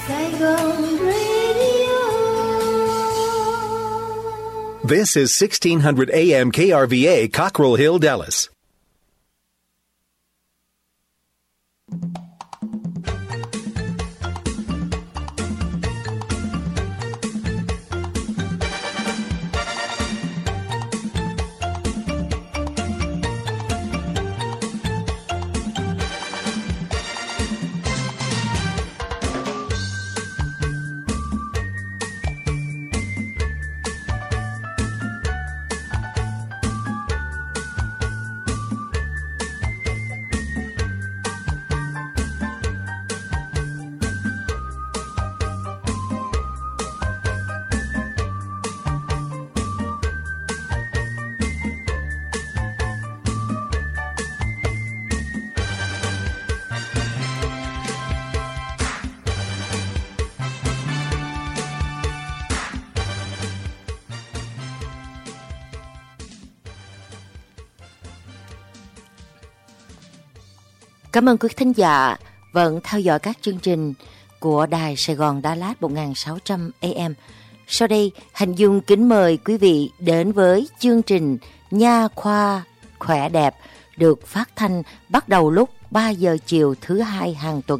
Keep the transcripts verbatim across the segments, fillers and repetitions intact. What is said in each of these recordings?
Saigon Radio. This is sixteen hundred A M K R V A, Cockrell Hill, Dallas. Cảm ơn quý thính giả vẫn theo dõi các chương trình của Đài Sài Gòn Đà Lạt một nghìn sáu trăm A M. Sau đây, Hạnh Dung kính mời quý vị đến với chương trình Nha khoa khỏe đẹp được phát thanh bắt đầu lúc ba giờ chiều thứ hai hàng tuần.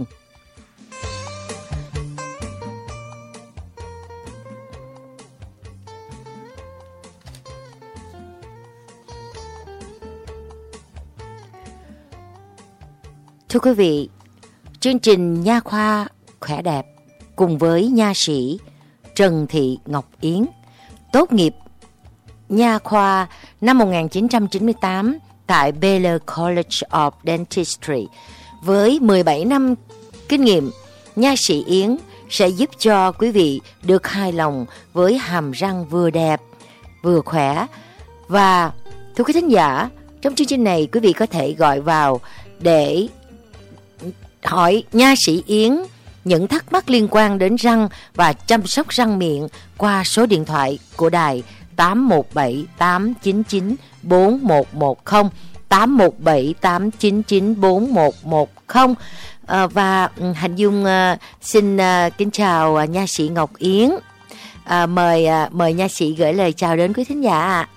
Thưa quý vị, chương trình Nha khoa khỏe đẹp cùng với nha sĩ Trần Thị Ngọc Yến, tốt nghiệp nha khoa năm một nghìn chín trăm chín mươi tám tại Baylor College of Dentistry. Với mười bảy năm kinh nghiệm, nha sĩ Yến sẽ giúp cho quý vị được hài lòng với hàm răng vừa đẹp, vừa khỏe. Và thưa quý thính giả, trong chương trình này quý vị có thể gọi vào để hỏi nha sĩ Yến những thắc mắc liên quan đến răng và chăm sóc răng miệng qua số điện thoại của đài tám một bảy tám chín chín bốn một một không, tám một bảy tám chín chín bốn một một không. À, và Hạnh Dung à, xin à, kính chào à, nha sĩ Ngọc Yến. À, mời à, mời nha sĩ gửi lời chào đến quý thính giả ạ.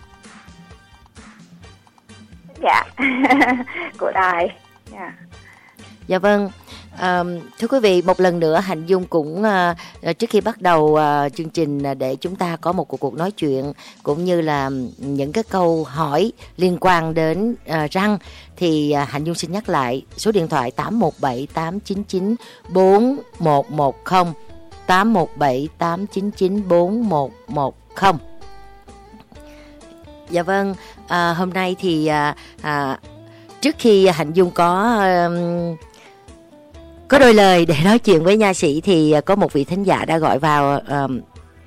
Dạ, của đài. Dạ. Dạ vâng. À, thưa quý vị, một lần nữa Hạnh Dung cũng à, trước khi bắt đầu à, chương trình à, để chúng ta có một cuộc cuộc nói chuyện cũng như là những cái câu hỏi liên quan đến à, răng thì à, Hạnh Dung xin nhắc lại số điện thoại tám một bảy tám chín chín bốn một một không, tám một bảy tám chín chín bốn một một không. Dạ vâng, à, hôm nay thì à, à, trước khi Hạnh Dung có à, có đôi lời để nói chuyện với nha sĩ thì có một vị thính giả đã gọi vào. Um...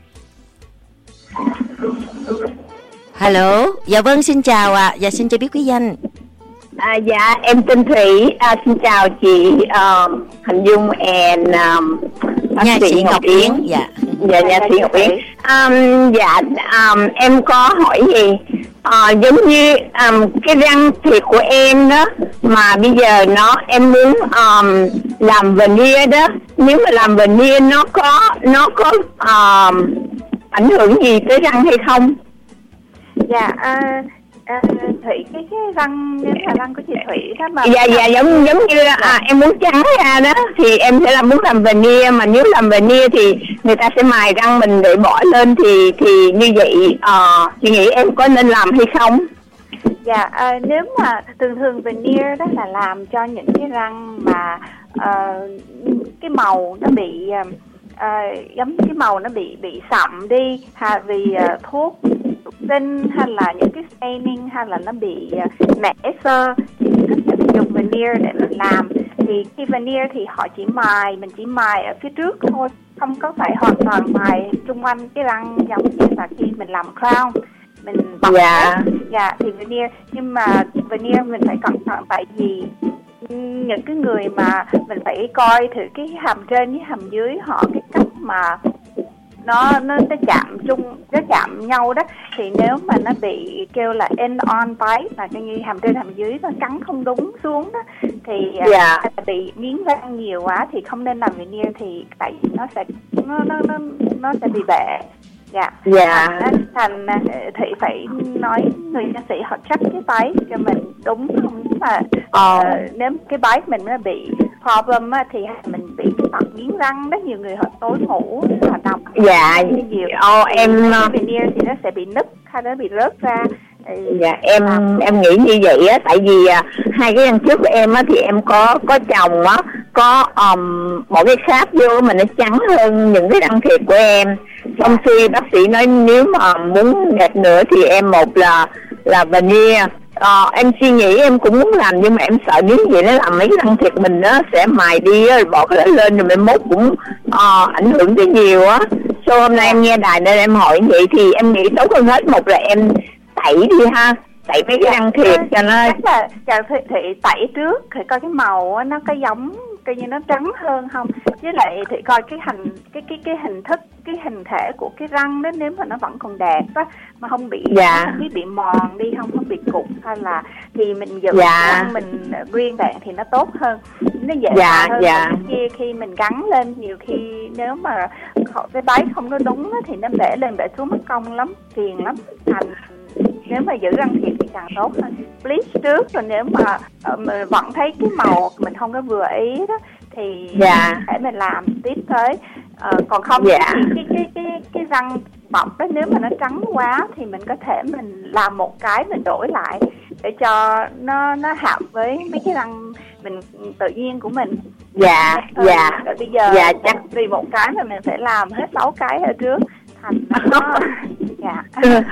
Hello, dạ vâng, xin chào ạ, à. Dạ xin cho biết quý danh. À, dạ em tên Thủy, à, xin chào chị um, Hạnh Dung and um, nha sĩ Ngọc, Ngọc Yến. Yến. Dạ, dạ nha sĩ Ngọc Yến. Um, dạ um, em có hỏi gì? À, giống như um, cái răng thiệt của em đó mà bây giờ nó em muốn um, làm veneer đó, nếu mà làm veneer nó có nó có um, ảnh hưởng gì tới răng hay không? Dạ à, à, Thủy cái cái răng nếu là răng của chị Thủy đó mà dạ dạ giống giống như dạ. À, em muốn trắng ra đó thì em sẽ làm muốn làm veneer, mà nếu làm veneer thì người ta sẽ mài răng mình để bỏ lên thì thì như vậy uh, chị nghĩ em có nên làm hay không? Dạ à, nếu mà thường thường veneer đó là làm cho những cái răng mà uh, cái màu nó bị uh, uh, giống cái màu nó bị bị sậm đi ha, vì uh, thuốc sinh hay là những cái staining hay là nó bị uh, mẻ sơ thì mình có thể dùng veneer để mình làm. Thì khi veneer thì họ chỉ mài, mình chỉ mài ở phía trước thôi, không có phải hoàn toàn mài xung quanh cái răng giống như là khi mình làm crown mình bọc. Dạ. Dạ thì veneer, nhưng mà veneer mình phải cẩn thận tại vì những cái người mà mình phải coi thử cái hàm trên với hàm dưới họ cái cách mà nó nó nó chạm chung, nó chạm nhau đó, thì nếu mà nó bị kêu là end on bite là coi như hàm trên hàm dưới nó cắn không đúng xuống đó thì Dạ. uh, bị miếng răng nhiều quá thì không nên làm veneer, thì tại vì nó sẽ nó nó nó nó sẽ bị bể. Dạ. Dạ. Thành, thành Thị phải nói người nha sĩ họ check cái váy cho mình đúng không, mà Ờ. uh, nếu cái váy mình nó bị problem á, thì mình bị cái tật miếng răng đó, nhiều người họ tối ngủ họ đọc Dạ. nhiều. Ờ, em cái veneer thì nó sẽ bị nứt hay nó bị rớt ra. Thì dạ em em nghĩ như vậy á, tại vì à, hai cái răng trước của em á thì em có có chồng á, có um, một cái kháp vô mà nó trắng hơn những cái răng thiệt của em. Xong khi bác sĩ nói nếu mà muốn đẹp nữa thì em một là là veneer. Ờ, em suy nghĩ em cũng muốn làm, nhưng mà em sợ nếu vậy nó làm mấy cái răng thiệt mình nó sẽ mài đi á, bỏ cái đó lên rồi mai mốt cũng uh, ảnh hưởng tới nhiều á. So hôm nay em nghe đài nên em hỏi vậy, thì em nghĩ tốt hơn hết một là em tẩy đi ha, tẩy mấy cái răng thiệt cho nó. Chắc là chào Thị, Thị tẩy trước thì coi cái màu á, nó có giống coi như nó trắng hơn không, với lại thì coi cái hình cái cái cái hình thức cái hình thể của cái răng đó, nếu mà nó vẫn còn đẹp á, mà không bị Dạ. không bị mòn đi, không không bị cục hay là thì mình giữ Dạ. răng mình nguyên vẹn thì nó tốt hơn, nó dễ Dạ, hơn. dạ. Còn kia khi mình gắn lên nhiều khi nếu mà cái váy không có đúng á, thì nó bể lên bể xuống mất công lắm, phiền lắm. Thành nếu mà giữ răng thiệt thì càng tốt hơn. Bleach trước, rồi nếu mà uh, mình vẫn thấy cái màu mình không có vừa ý đó thì Dạ. để mình làm tiếp tới. Uh, còn không Dạ. thì cái cái cái cái răng bọc đó, nếu mà nó trắng quá thì mình có thể mình làm một cái mình đổi lại để cho nó nó hợp với mấy cái răng mình tự nhiên của mình. Dạ. Thôi, Dạ. rồi bây giờ Dạ, chắc vì một cái mà mình phải làm hết sáu cái ở trước, thành nó dạ.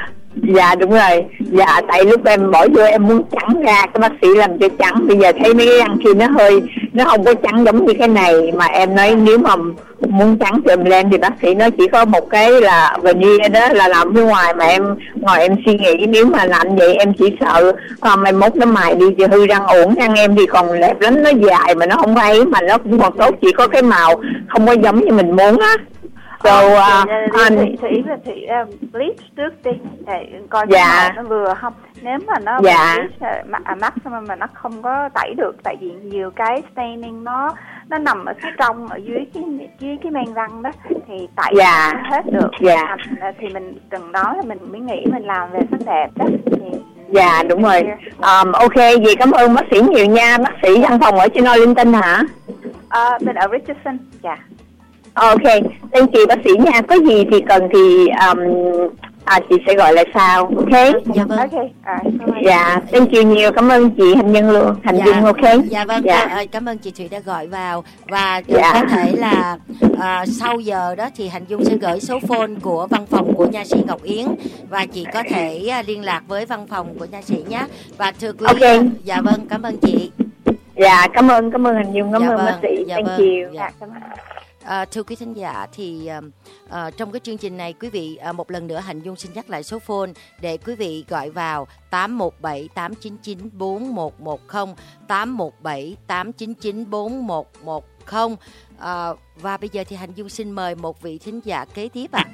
Dạ đúng rồi. Dạ tại lúc em bỏ vô em muốn trắng ra, cái bác sĩ làm cho trắng. Bây giờ thấy mấy cái răng kia nó hơi, nó không có trắng giống như cái này. Mà em nói nếu mà muốn trắng thì em lên, thì bác sĩ nói chỉ có một cái là veneer đó là làm phía ngoài. Mà em ngồi em suy nghĩ nếu mà làm vậy em chỉ sợ còn mai mốt nó mài đi thì hư răng. Ổn răng em thì còn đẹp lắm, nó dài mà nó không hay, mà nó cũng còn tốt, chỉ có cái màu không có giống như mình muốn á. So, uh, Thị Thị là Thị uh, bleach trước đi để coi Dạ. cái màu nó vừa không. Nếu mà nó Dạ. bleach à, maximum mà nó không có tẩy được, tại vì nhiều cái staining nó nó nằm ở phía trong, ở dưới cái dưới cái men răng đó, thì tẩy Dạ. không hết được. Dạ. À, thì mình từng đó là mình mới nghĩ mình làm về sắc đẹp đó. Thì Dạ đúng rồi. Um, ok, vậy cảm ơn bác sĩ nhiều nha. Bác sĩ văn phòng ở trên Arlington hả? uh, mình ở Richardson. Dạ. Ok, thank you bác sĩ nha. Có gì thì cần thì um, à, chị sẽ gọi lại sau. Ok. Dạ vâng. Ok. À, Dạ, thank you nhiều. Cảm ơn chị Hành Nhân luôn. Hành Dạ. Dung ok. Dạ vâng. Dạ. Ờ, cảm ơn chị Thủy đã gọi vào. Và Dạ. có thể là à, sau giờ đó thì Hành Dung sẽ gửi số phone của văn phòng của nha sĩ Ngọc Yến, và chị có thể à, liên lạc với văn phòng của nha sĩ nhé. Và thưa quý vị, Ok. dạ vâng, cảm ơn chị. Dạ, cảm ơn, cảm ơn Hành Dung, cảm Dạ ơn vâng, bác sĩ. dạ Thank vâng, you. dạ. cảm ơn. À, thưa quý thính giả thì à, à, trong cái chương trình này quý vị à, một lần nữa Hạnh Dung xin nhắc lại số phone để quý vị gọi vào tám một bảy tám chín chín bốn một một không, tám một bảy tám chín chín bốn một một không. À, và bây giờ thì Hạnh Dung xin mời một vị thính giả kế tiếp ạ. À.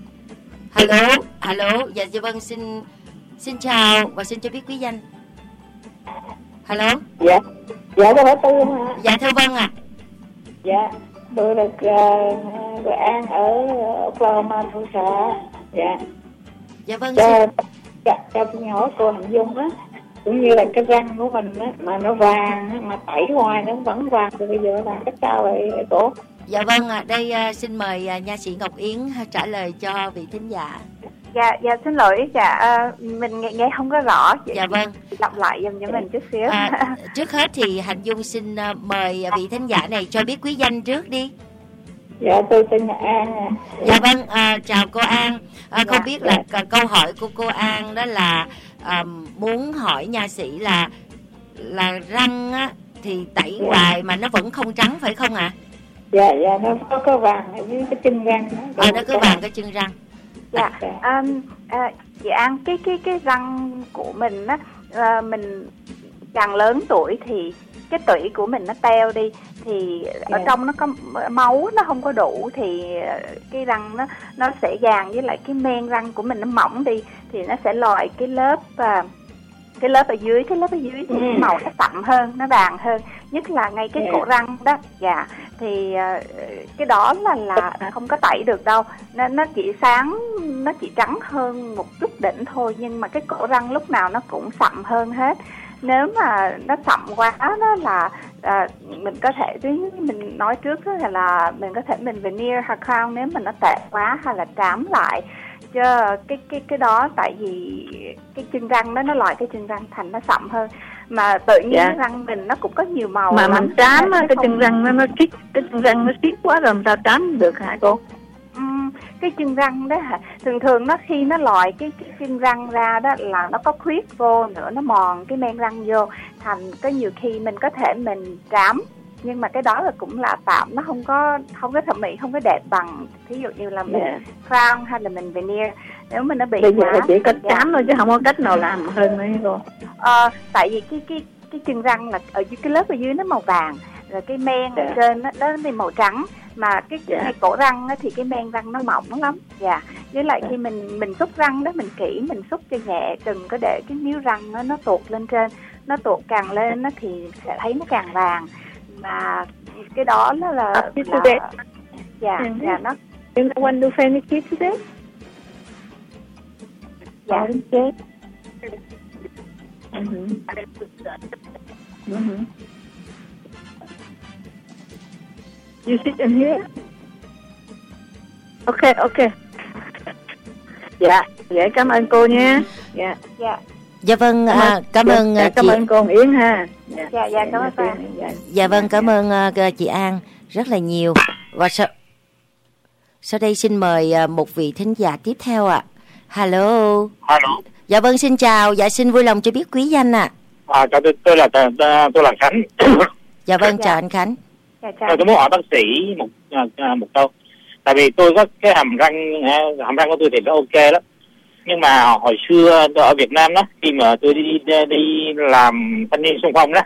Hello, hello, dạ dạ vâng, xin xin chào và xin cho biết quý danh. Hello. Dạ, dạ có phải Tư không hả? Dạ thưa vâng ạ. À. Dạ, tôi là uh, An ở Oklahoma, Tulsa. Dạ. Dạ vâng. Cho, cho, cho tôi hỏi cô Hạnh Dung á, cũng như là cái răng của mình á, mà nó vàng á, mà tẩy hoài nó vẫn vàng, thì bây giờ làm cách sao vậy cô? Dạ vâng ạ, à, đây uh, xin mời uh, nha sĩ Ngọc Yến trả lời cho vị thính giả. Dạ, dạ xin lỗi, dạ uh, mình nghe, nghe không có rõ. Dạ vâng. Lặp lại giùm cho mình chút xíu. À, trước hết thì Hạnh Dung xin uh, mời vị thính giả này cho biết quý danh trước đi. Dạ tôi tên là An à. Dạ vâng, à, chào cô An. À, không Dạ, biết là dạ. câu hỏi của cô An đó là à, muốn hỏi nha sĩ là là răng á, thì tẩy dạ. hoài mà nó vẫn không trắng phải không ạ? À? Dạ dạ nó có có vàng ở dưới cái chân răng. Đó. À, nó có vàng cái chân răng. Dạ, um, à, chị An, cái cái cái răng của mình á, uh, mình càng lớn tuổi thì cái tủy của mình nó teo đi, thì yeah. ở trong nó có máu nó không có đủ, thì cái răng nó nó sẽ dàn, với lại cái men răng của mình nó mỏng đi thì nó sẽ lòi cái lớp uh, cái lớp ở dưới, cái lớp ở dưới thì Ừ. cái màu nó sậm hơn, nó vàng hơn, nhất là ngay cái Dạ. cổ răng đó. Dạ, thì ờ, cái đó là là không có tẩy được đâu, nó nó chỉ sáng, nó chỉ trắng hơn một chút đỉnh thôi, nhưng mà cái cổ răng lúc nào nó cũng sậm hơn hết. Nếu mà nó sậm quá đó là à, mình có thể, như mình nói trước đó là, là mình có thể mình veneer hoặc crown nếu mà nó tệ quá, hay là trám lại. Chứ cái cái cái đó tại vì cái chân răng đó nó lòi cái chân răng thành nó sậm hơn, mà tự nhiên Dạ. cái răng mình nó cũng có nhiều màu Mà lắm. mình trám á, Nó cái không- chân răng nó nó siết, cái chân răng nó siết quá rồi làm sao trám được hả cô? Ừm, cái chân răng đó hả, thường thường nó khi nó lòi cái, cái chân răng ra đó là nó có khuyết vô nữa, nó mòn cái men răng vô, thành có nhiều khi mình có thể mình trám, nhưng mà cái đó là cũng là tạm, nó không có không có thẩm mỹ, không có đẹp bằng thí dụ như là mình Dạ. crown hay là mình veneer. Nếu mà nó bị Bây giờ quá là chỉ có dạ. trám thôi chứ không có cách nào làm hơn nữa cô. Ờ, tại vì cái cái cái chân răng là ở dưới, cái lớp ở dưới nó màu vàng, rồi cái men ở Dạ. trên nó nó thì màu trắng, mà cái Dạ. cái cổ răng á, thì cái men răng nó mỏng lắm. Dạ, với lại khi mình mình xúc răng đó, mình kỹ, mình xúc cho nhẹ, đừng có để cái miếu răng nó nó tuột lên trên, nó tuột càng lên nó thì sẽ thấy nó càng vàng, mà cái đó nó là, À, this là is it. dạ Ừ. dạ nó You know when you finish it today? dạ Okay. Mhm. Mhm. You sit in here. Okay, okay. Dạ, dạ cảm ơn cô nha. Dạ. dạ Dạ vâng, à, cảm dạ, ơn dạ, à, cảm chị. ơn cô Yến ha. Dạ, dạ dạ cảm ơn dạ, bạn. dạ. Dạ vâng, cảm ơn à, chị An rất là nhiều. Và sau sau đây xin mời à, một vị thính giả tiếp theo ạ. Hello. Alo. Dạ vâng, xin chào. Dạ xin vui lòng cho biết quý danh ạ. À, chào tôi, tôi là tôi, tôi là Khánh. Dạ vâng, Dạ. chào anh Khánh. dạ chào. Tôi, tôi muốn hỏi bác sĩ một à, à, một câu. Tại vì tôi có cái hàm răng à, hàm răng của tôi thì nó ok lắm. Nhưng mà hồi xưa tôi ở Việt Nam đó, khi mà tôi đi đi, đi làm thanh niên xung phong đó,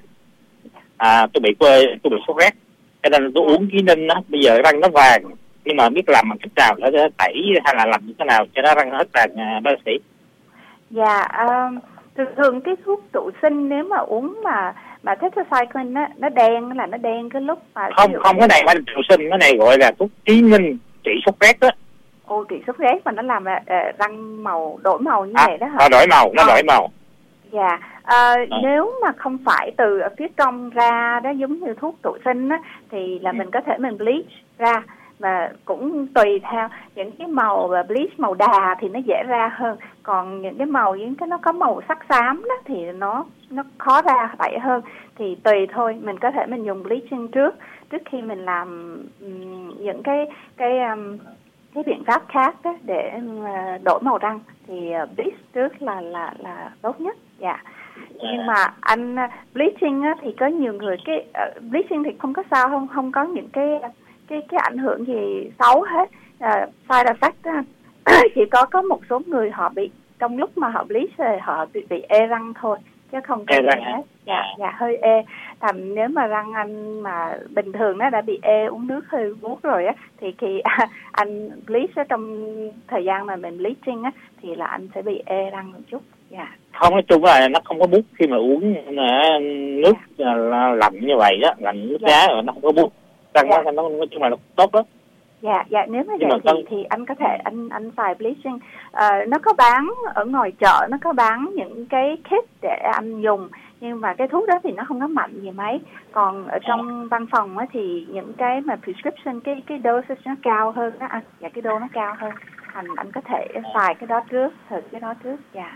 à, tôi bị quê, tôi bị sốt rét. Cho nên tôi uống ký ninh đó, bây giờ răng nó vàng. Nhưng mà biết làm bằng cách nào để tẩy hay là làm như thế nào cho nó răng nó hết vàng à, bác sĩ? Dạ, um, thường thường cái thuốc tụ sinh nếu mà uống mà mà tetracycline á, nó đen là nó đen cái lúc mà Không, ví dụ không, như- cái này phải trụ sinh, cái này gọi là thuốc ký ninh trị sốt rét đó. Ô, trị sốt rét mà nó làm uh, răng màu đổi màu như À, vậy đó hả? nó đổi màu, nó Ờ. đổi màu. Dạ, ờ, nếu mà không phải từ ở phía trong ra đó giống như thuốc tụ sinh á, thì là mình có thể mình bleach ra, và cũng tùy theo những cái màu và bleach màu đà thì nó dễ ra hơn, còn những cái màu những cái nó có màu sắc xám đó thì nó nó khó ra tẩy hơn, thì tùy thôi. Mình có thể mình dùng bleaching trước trước khi mình làm um, những cái cái um, cái biện pháp khác đó để uh, đổi màu răng, thì uh, bleach trước là là là tốt nhất. Dạ. Nhưng mà anh uh, bleaching á, thì có nhiều người cái uh, bleaching thì không có sao, không không có những cái cái cái ảnh hưởng gì xấu hết. Uh, side effect á, chỉ có có một số người họ bị trong lúc mà họ bleach thì họ bị, bị ê răng thôi, chứ không có Ê gì răng hết. hả? Dạ, dạ hơi ê. Tầm nếu mà răng anh mà bình thường nó đã bị ê, uống nước hơi buốt rồi á, thì khi anh bleach á, trong thời gian mà mình bleaching á, thì là anh sẽ bị ê răng một chút. Dạ. Không, nói chung là nó không có bút khi mà uống à, nước à, lạnh như vậy đó, lạnh nước Dạ. đá rồi nó không có bút. Răng Dạ. nó, nó nói chung là nó tốt đó. Dạ, dạ nếu mà Nhưng vậy mà thì, con- thì anh có thể anh anh xài bleaching. Ờ, nó có bán ở ngoài chợ, nó có bán những cái kit để anh dùng, nhưng mà cái thuốc đó thì nó không có mạnh gì mấy. Còn ở trong văn phòng á, thì những cái mà prescription, cái cái dosage nó cao hơn đó anh, dạ cái đô nó cao hơn, thành anh có thể xài cái đó trước, thử cái đó trước. Dạ.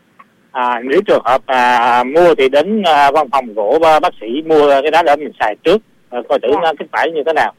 À, nếu trường hợp à, mua thì đến à, văn phòng của bác sĩ mua cái đó để mình xài trước, à, coi thử Dạ. nó kết quả như thế nào.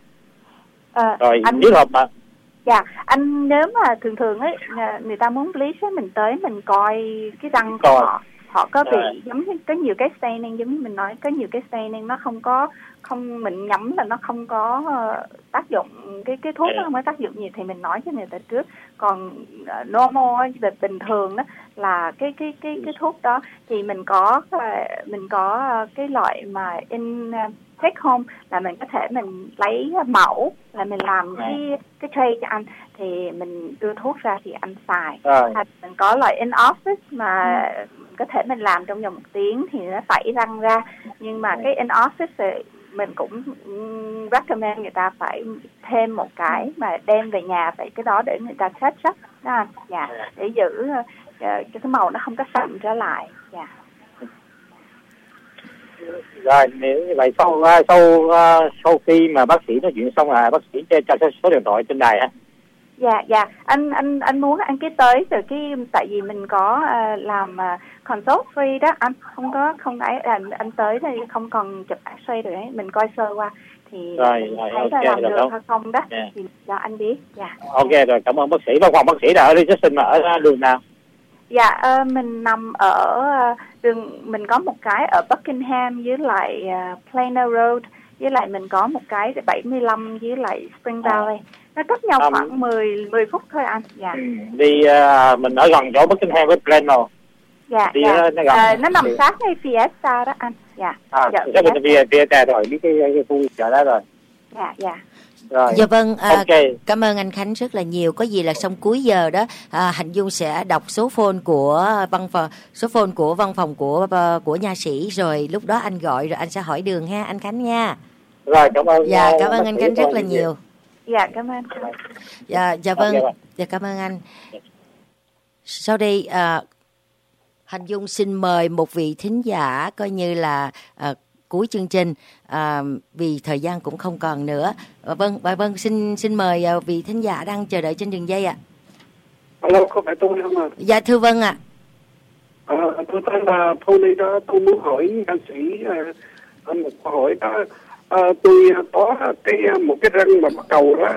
Ờ, Rồi anh nếu hợp mà Dạ, anh nếu mà thường thường ấy là người ta muốn bleach ấy, mình tới mình coi cái răng của Coi. họ, họ có bị Rồi. giống như có nhiều cái staining, giống như mình nói có nhiều cái staining nó không có không mình nhắm là nó không có tác dụng, cái cái thuốc nó không có tác dụng gì thì mình nói cho người ta trước. Còn uh, normal về bình thường đó là cái cái cái cái thuốc đó thì mình có mình có cái loại mà in take home, là mình có thể mình lấy mẫu là mình làm cái cái tray cho anh, thì mình đưa thuốc ra thì anh xài. Hoặc mình có loại in office mà ừ. có thể mình làm trong vòng một tiếng thì nó tẩy răng ra, nhưng mà cái in office thì mình cũng recommend người ta phải thêm một cái mà đem về nhà, vậy cái đó để người ta set up đó, dạ, để giữ uh, cái màu nó không có sậm trở lại. Dạ. Rồi nếu như vậy sau sau sau khi mà bác sĩ nói chuyện xong là bác sĩ cho cho số điện thoại trên đài hả? Dạ dạ, anh anh anh muốn anh ký tới rồi cái, tại vì mình có uh, làm uh, consult free đó, anh không có không ấy anh anh tới thì không cần chụp X-ray rồi đấy, mình coi sơ qua thì rồi, mình rồi, thấy okay, là làm được được hay không đó, yeah. thì cho anh biết. Dạ. Ok rồi, cảm ơn bác sĩ. Văn phòng bác sĩ là ở reception mà ở đường nào? Dạ, uh, mình nằm ở uh, đường, mình có một cái ở Buckingham với lại uh, Plano Road, với lại mình có một cái bảy mươi lăm với lại Spring Valley. Nó cách nhau um, khoảng mười mười phút thôi anh. Dạ. Đi uh, mình ở gần chỗ Buckingham với Plano. Dạ. Đi dạ. Nó, nó, gần. Uh, nó nằm sát ngay Fiesta đó anh. Dạ. À, dạ, cái bên Fiesta rồi, biết cái, cái khu chợ đó rồi. Dạ, dạ. Rồi. Dạ vâng, à, okay. Cảm ơn anh Khánh rất là nhiều. Có gì là xong cuối giờ đó, à, Hạnh Dung sẽ đọc số phone của văn phòng, số phone của văn phòng của của nha sĩ, rồi lúc đó anh gọi rồi anh sẽ hỏi đường ha, anh Khánh nha. Rồi, cảm ơn. Dạ, cảm ơn anh Khánh rất là nhiều. Dạ, cảm ơn. Dạ, dạ vâng, dạ cảm ơn anh. Sau đây, à, Hạnh Dung xin mời một vị thính giả coi như là à, cuối chương trình, à, vì thời gian cũng không còn nữa. À, vâng, bà Vân xin xin mời à, vị thính giả đang chờ đợi trên đường dây ạ. À. Alo, có phải tôi không ạ? À? Dạ thưa Vân ạ. À. À, tôi tên là Tony đó, tôi muốn hỏi ca sĩ à, một câu hỏi đó. À, tôi có cái một cái răng mà bắt đầu đó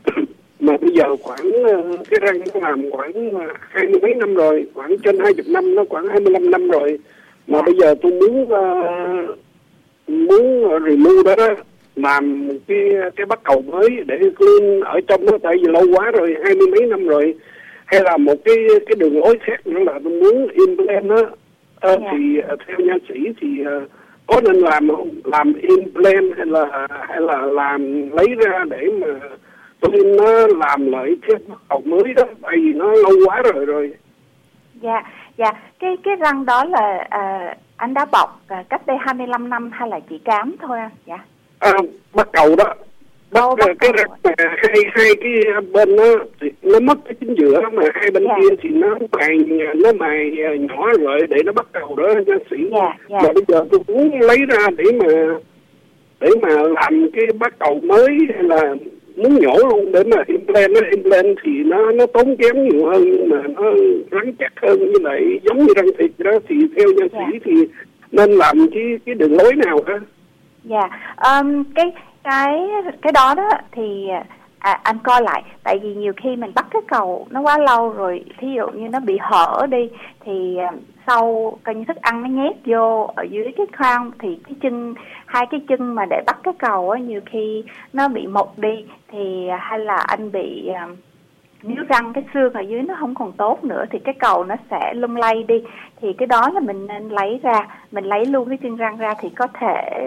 mà bây giờ khoảng cái răng nó làm khoảng hai mươi mấy năm rồi, khoảng trên hai mươi năm, nó khoảng hai mươi lăm năm rồi, mà bây giờ tôi muốn uh, muốn remove đó, đó làm cái cái bắt cầu mới để clean ở trong nó, tại vì lâu quá rồi, hai mươi mấy năm rồi, hay là một cái cái đường lối khác nữa là tôi muốn implant đó. À, yeah. Thì theo nha sĩ thì uh, có nên làm không, làm implant hay là hay là làm lấy ra để mà tôi nó làm lại cái bắt cầu mới đó, tại vì nó lâu quá rồi rồi. Dạ, dạ, cái cái răng đó là uh, anh đã bọc uh, cách đây hai mươi lăm năm hay là chỉ cám thôi anh? Dạ. À, bắt cầu đó. Bắt, oh, bắt cái răng mà hai hai cái bên nó thì nó mất cái chính giữa, mà hai bên yeah. kia thì nó mài nó mài nhỏ rồi để nó bắt cầu đó nha sĩ. Yeah, yeah. Mà bây giờ tôi muốn lấy ra để mà để mà làm cái bắt cầu mới, hay là muốn nhổ luôn để mà implant, nó implant thì nó nó tốn kém nhiều hơn, nhưng mà nó rắn chắc hơn, như lại giống như răng thịt đó, thì theo nha sĩ yeah. thì nên làm cái cái đường lối nào hả? Dạ, yeah. um, cái cái cái đó đó thì à, anh coi lại, tại vì nhiều khi mình bắt cái cầu nó quá lâu rồi, thí dụ như nó bị hở đi thì uh, sau coi như thức ăn nó nhét vô ở dưới cái crown, thì cái chân hai cái chân mà để bắt cái cầu á, nhiều khi nó bị mục đi, thì uh, hay là anh bị uh, nếu răng cái xương ở dưới nó không còn tốt nữa thì cái cầu nó sẽ lung lay đi, thì cái đó là mình nên lấy ra, mình lấy luôn cái chân răng ra thì có thể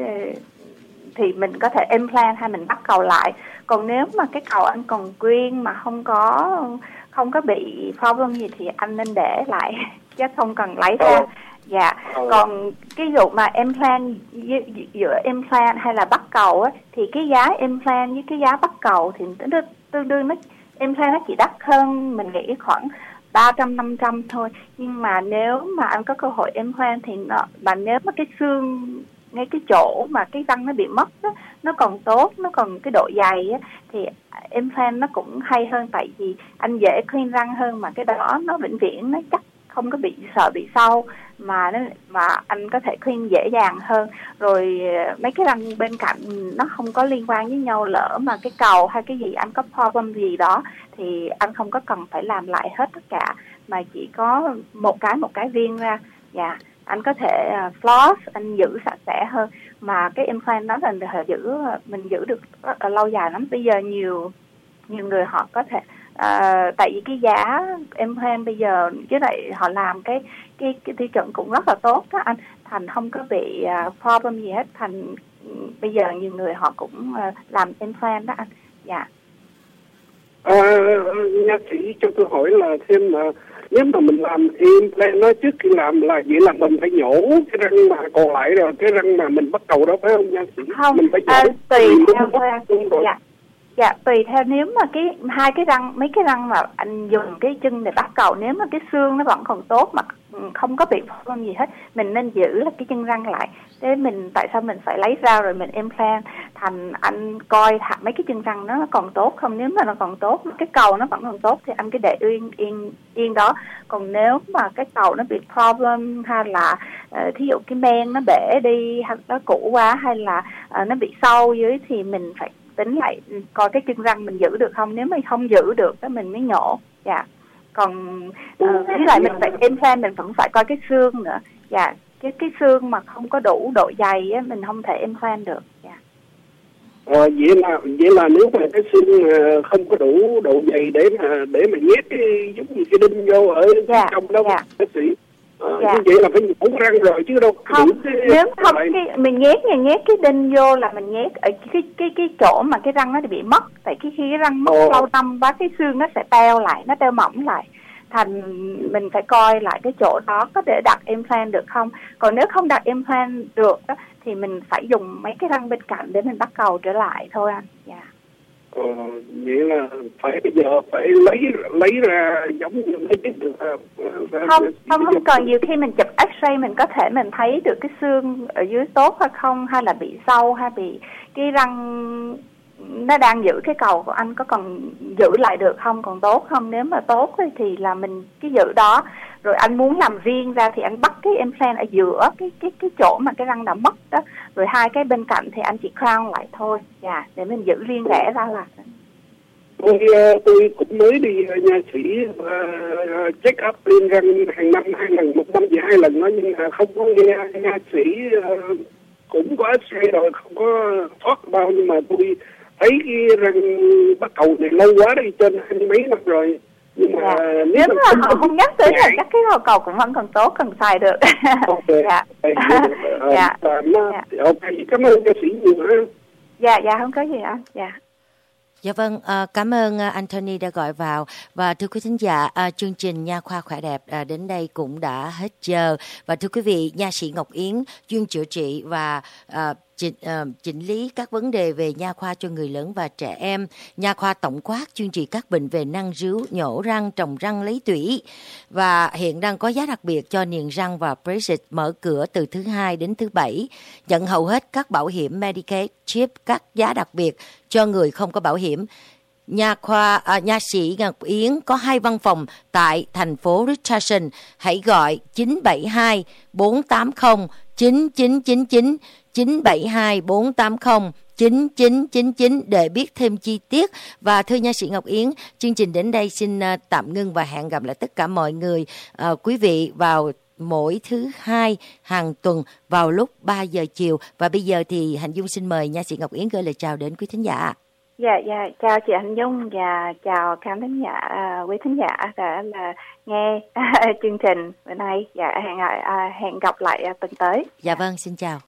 thì mình có thể implant hay mình bắt cầu lại. Còn nếu mà cái cầu anh còn green mà không có không có bị problem gì thì anh nên để lại chứ không cần lấy ra. Dạ. Còn cái vụ mà implant giữa implant hay là bắt cầu á, thì cái giá implant với cái giá bắt cầu thì tương đương, nó implant nó chỉ đắt hơn mình nghĩ khoảng ba trăm năm trăm thôi, nhưng mà nếu mà anh có cơ hội implant thì nó, mà nếu mà cái xương ngay cái chỗ mà cái răng nó bị mất đó, nó còn tốt, nó còn cái độ dày á, thì implant nó cũng hay hơn, tại vì anh dễ clean răng hơn, mà cái đó nó vĩnh viễn, nó chắc không có bị sợ bị sâu, mà nó mà anh có thể clean dễ dàng hơn. Rồi mấy cái răng bên cạnh nó không có liên quan với nhau, lỡ mà cái cầu hay cái gì anh có problem gì đó thì anh không có cần phải làm lại hết tất cả, mà chỉ có một cái một cái viên ra. Dạ. anh có thể uh, floss, anh giữ sạch sẽ hơn. Mà cái implant đó là mình giữ mình giữ được rất là lâu dài lắm. Bây giờ nhiều nhiều người họ có thể uh, tại vì cái giá implant bây giờ với lại họ làm cái cái cái tiêu chuẩn cũng rất là tốt đó anh, thành không có bị uh, problem gì hết. Thành bây giờ nhiều người họ cũng uh, làm implant đó anh. Dạ. À, nha sĩ cho tôi hỏi là thêm là nếu mà mình làm implant nó trước khi làm là vậy là mình phải nhổ cái răng mà còn lại rồi cái răng mà mình bắt đầu đó phải không nha sĩ? Không, mình phải nhổ. à, tùy theo rồi. Dạ. Dạ, tùy theo nếu mà cái hai cái răng, mấy cái răng mà anh dùng cái chân để bắt cầu, nếu mà cái xương nó vẫn còn tốt mà không có bị problem gì hết, mình nên giữ là cái chân răng lại. Thế mình tại sao mình phải lấy ra rồi mình implant? Thành anh coi thả mấy cái chân răng nó còn tốt không? Nếu mà nó còn tốt, cái cầu nó vẫn còn tốt thì anh cứ để yên yên yên đó. Còn nếu mà cái cầu nó bị problem hay là uh, thí dụ cái men nó bể đi hay nó cũ quá hay là uh, nó bị sâu dưới thì mình phải tính lại coi cái chân răng mình giữ được không. Nếu mà không giữ được thì mình mới nhổ. Dạ. Còn uh, với lại mình phải implant mình vẫn phải coi cái xương nữa. Dạ. Cái cái xương mà không có đủ độ dày á, mình không thể implant được. Dạ. Ờ, vậy là vậy là nếu mà cái xương không có đủ độ dày để mà để mà nhét cái giống như cái đinh vô ở dạ, trong đó dạ. bác sĩ. Ờ, dạ. Như vậy là phải nhổ răng rồi chứ đâu không. Cái, nếu không cái mình nhét nhà nhét cái đinh vô là mình nhét ở cái cái cái chỗ mà cái răng nó bị mất. Tại cái khi cái răng mất lâu năm quá cái xương nó sẽ teo lại, nó teo mỏng lại. Thành mình phải coi lại cái chỗ đó có thể đặt implant được không. Còn nếu không đặt implant được đó, thì mình phải dùng mấy cái răng bên cạnh để mình bắt cầu trở lại thôi anh. Dạ. Ờ, vậy là phải bây giờ phải lấy lấy ra giống như mấy cái được không không không cần. Nhiều khi mình chụp X-ray mình có thể mình thấy được cái xương ở dưới tốt hay không, hay là bị sâu hay bị cái răng nó đang giữ cái cầu của anh có còn giữ lại được không, còn tốt không. Nếu mà tốt thì là mình cái giữ đó. Rồi anh muốn làm riêng ra thì anh bắt cái implant ở giữa cái cái cái chỗ mà cái răng đã mất đó, rồi hai cái bên cạnh thì anh chỉ crown lại thôi. Dạ, để mình giữ riêng rẽ ra là. Tôi tôi cũng mới đi nha sĩ uh, check up lên răng hàng năm hai lần, một năm chỉ hai lần đó, nhưng mà không có nghe nha sĩ uh, cũng có X-ray rồi không có thoát bao, nhưng mà tôi thấy cái răng bắt cầu này lâu quá đây, trên hai mươi mấy năm rồi. Nhưng mà dạ. nếu, nếu mà không, họ không nhắc tới là chắc cái hồ cầu cũng vẫn còn tốt, còn xài được. Ok. Dạ. Dạ. Ok, cảm ơn ca sĩ nhiều ha. Dạ, dạ không có gì anh. Dạ. Dạ vâng, à, cảm ơn Anthony đã gọi vào. Và thưa quý thính giả, à, chương trình Nha khoa khỏe đẹp à, đến đây cũng đã hết giờ. Và thưa quý vị, nha sĩ Ngọc Yến chuyên chữa trị và à, chỉnh, à, chỉnh lý các vấn đề về nha khoa cho người lớn và trẻ em. Nha khoa tổng quát chuyên trị các bệnh về nang rướu, nhổ răng, trồng răng, lấy tủy. Và hiện đang có giá đặc biệt cho niềng răng và braces, mở cửa từ thứ hai đến thứ bảy. Nhận hầu hết các bảo hiểm Medicaid, chip các giá đặc biệt cho người không có bảo hiểm. Nha khoa à, nha sĩ Ngọc Yến có hai văn phòng tại thành phố Richardson. Hãy gọi chín bảy hai bốn tám không chín chín chín chín, chín bảy hai bốn tám không chín chín chín chín để biết thêm chi tiết. Và thưa nha sĩ Ngọc Yến, chương trình đến đây xin uh, tạm ngưng và hẹn gặp lại tất cả mọi người, uh, quý vị vào mỗi thứ hai hàng tuần vào lúc ba giờ chiều. Và bây giờ thì Hạnh Dung xin mời nha sĩ Ngọc Yến gửi lời chào đến quý thính giả. Dạ, dạ, chào chị Hạnh Dung và chào khán thính giả, uh, quý thính giả đã là nghe uh, chương trình bữa nay. Dạ, hẹn, uh, hẹn gặp lại uh, tuần tới. Dạ vâng, xin chào.